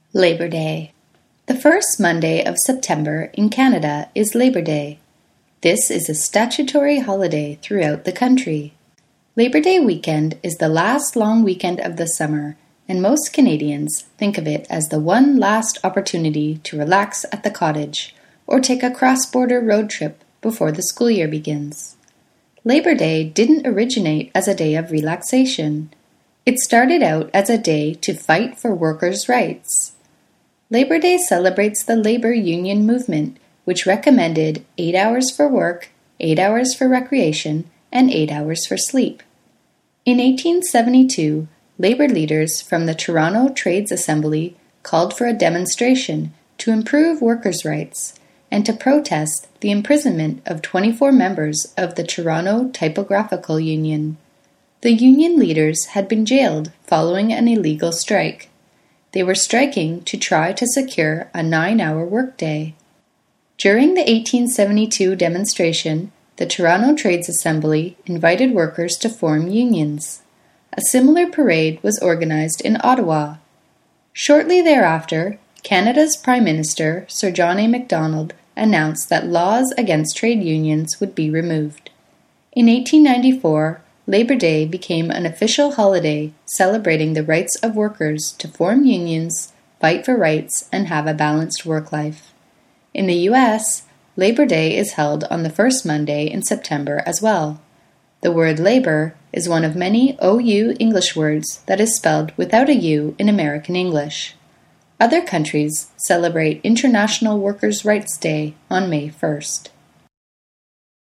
Labor Day. The first Monday of September in Canada is Labor Day. This is a statutory holiday throughout the country. Labor Day weekend is the last long weekend of the summer, and most Canadians think of it as the one last opportunity to relax at the cottage or take a cross-border road trip before the school year begins. Labor Day didn't originate as a day of relaxation. It started out as a day to fight for workers' rights. Labor Day celebrates the labor union movement, which recommended 8 hours for work, 8 hours for recreation, and 8 hours for sleep. In 1872, labor leaders from the Toronto Trades Assembly called for a demonstration to improve workers' rights and to protest the imprisonment of 24 members of the Toronto Typographical Union. The union leaders had been jailed following an illegal strike. They were striking to try to secure a 9-hour workday. During the 1872 demonstration, the Toronto Trades Assembly invited workers to form unions. A similar parade was organized in Ottawa. Shortly thereafter, Canada's Prime Minister, Sir John A. Macdonald, announced that laws against trade unions would be removed. In 1894, Labor Day became an official holiday celebrating the rights of workers to form unions, fight for rights, and have a balanced work life. In the U.S., Labor Day is held on the first Monday in September as well. The word labor is one of many OU English words that is spelled without a U in American English. Other countries celebrate International Workers' Rights Day on May 1st.